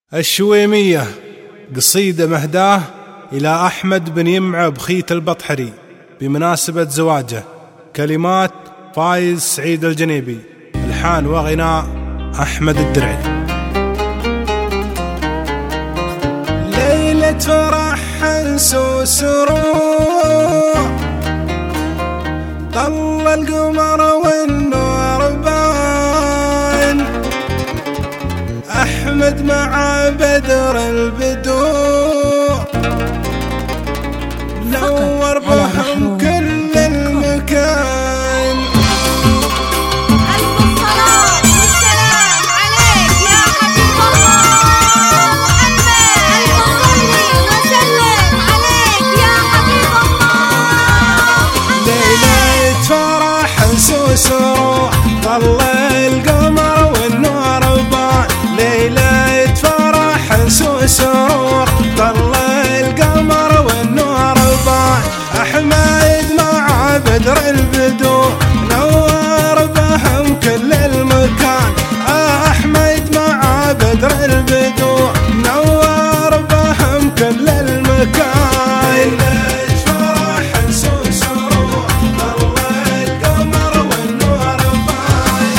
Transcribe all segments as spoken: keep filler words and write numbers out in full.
الشويمية قصيدة مهداه إلى أحمد بن يمعة بخيت البطحري بمناسبة زواجه. كلمات فايز سعيد الجنيبي، الحان وغناء أحمد الدرعي. ليلة فرح حنس وسرور، طل القمر والنور بان، أحمد مع بدر البدور، نور بهم كل المكان. ألف الصلاة والسلام عليك يا حبيب الله محمد، ألف صلي وسلم عليك يا حبيب الله محمد. ليلة فرح وسرور، طل القمر والنور بان، ليلة فرح وسرور، طل القمر والنور بان، أحمد مع بدر البدور، نور بهم كل المكان. أحمد مع بدر البدور، نور بهم كل المكان. ليلة فرح وسرور، طل القمر والنور بان.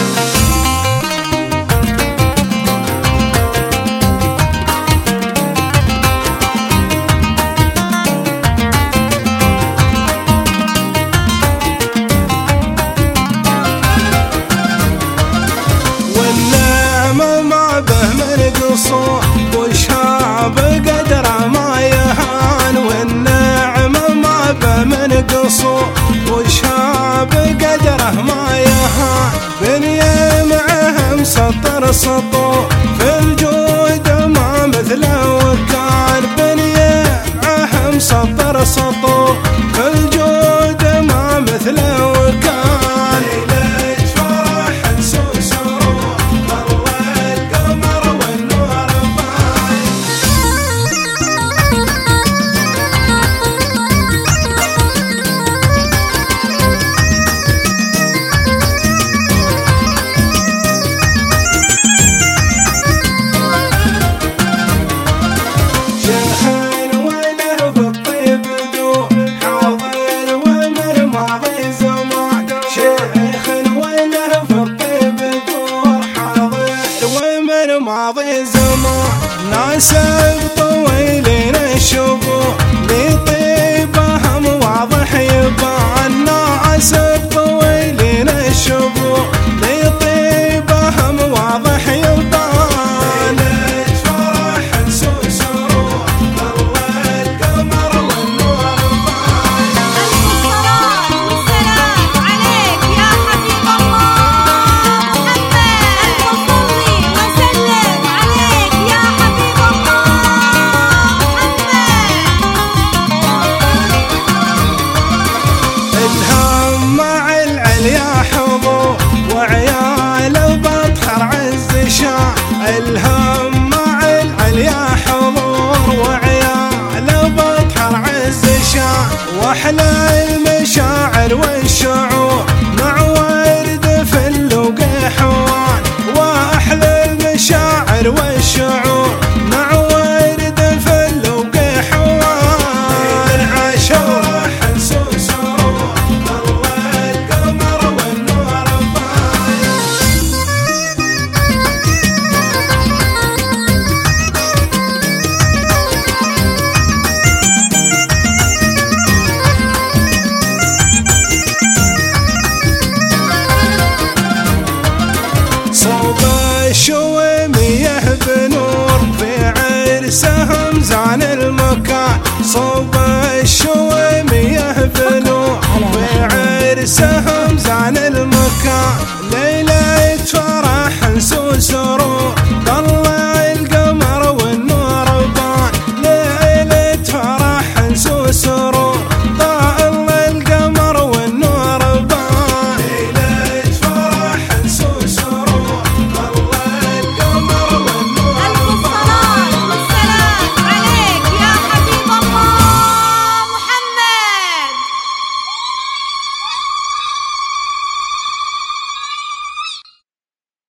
وشاب قدره ما يهان، والنعمة ما به من قصور، وشاب قدره ما يهان، بني معهم سطر سطور، في الجود ما مثله وكان، بني معهم سطر سطور، في الجود ما مثله وكان. ماضي زمان ناس طويلين الشبوع، لطيبهم واضح يبان، ناس طويلين الشبوع، لطيبهم واضح يبان. ليلة فرح وسرور، طل القمر والنور بان. ألف الصلاة والسلام عليك يا حبيب الله محمد، ألف صلي وسلم عليك يا حبيب الله محمد. الهم مع العليا حضور، وعيال وبطحر عز شاع، الهم مع العليا حضور، وعيال وبطحر عز شاع، واحلى المشاعر والشعور، مع ورد فل وقحوان، واحلى المشاعر والشعور، مع ورد فل وقحوان. عاشور حنس وسرور، طل القمر والنور بان. صوب الشويمية بنور، في عرسهم زان المكان، صوب الشويمية بنور، في عرسهم زان المكان. ليلة فرح حنس وسرور،